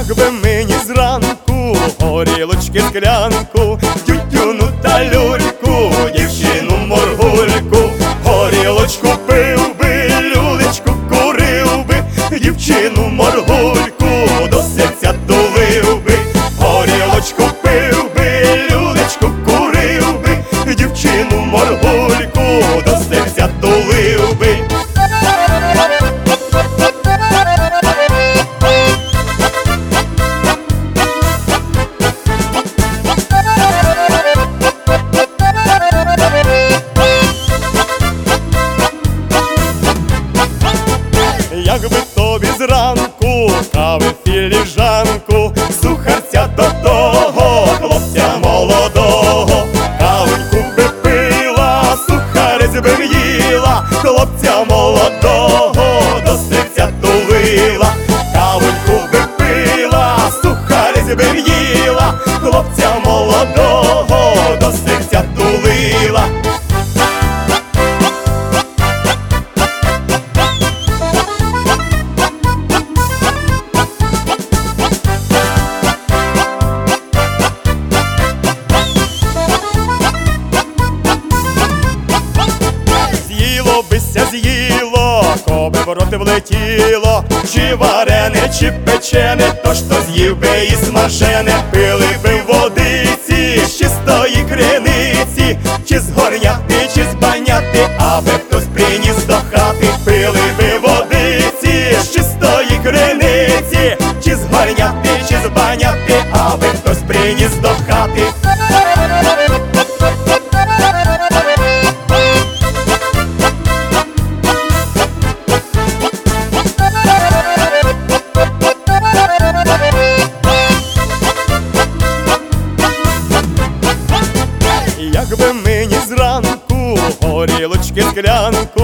Якби мені зранку горілочки склянку, тютюну та люльку, дівчину моргульку, горілочку пив би, люлечку курив би, дівчину моргульку до серця тулив би, горілочку пив би, люлечку курив би, дівчину моргульку до серця тулив би. Якби тобі зранку кави філіжанку, сухарця до того, хлопця молодого, кавоньку би пила, сухарець би в'їла, хлопця молодого до серця тулила, кавоньку би пила, сухарець би в'їла, хлопця молодого до серця тулила. З'їло, коби в рот влетіло, чи варене, чи печене, то ж то з'їв би і смажене. Пили би водиці з чистої криниці, чи з горняти, чи з баняти, аби хтось приніс до хати. Пили би водиці з чистої криниці, чи з горняти, чи з баняти, аби хтось приніс до хати. Якби мені зранку горілочки склянку,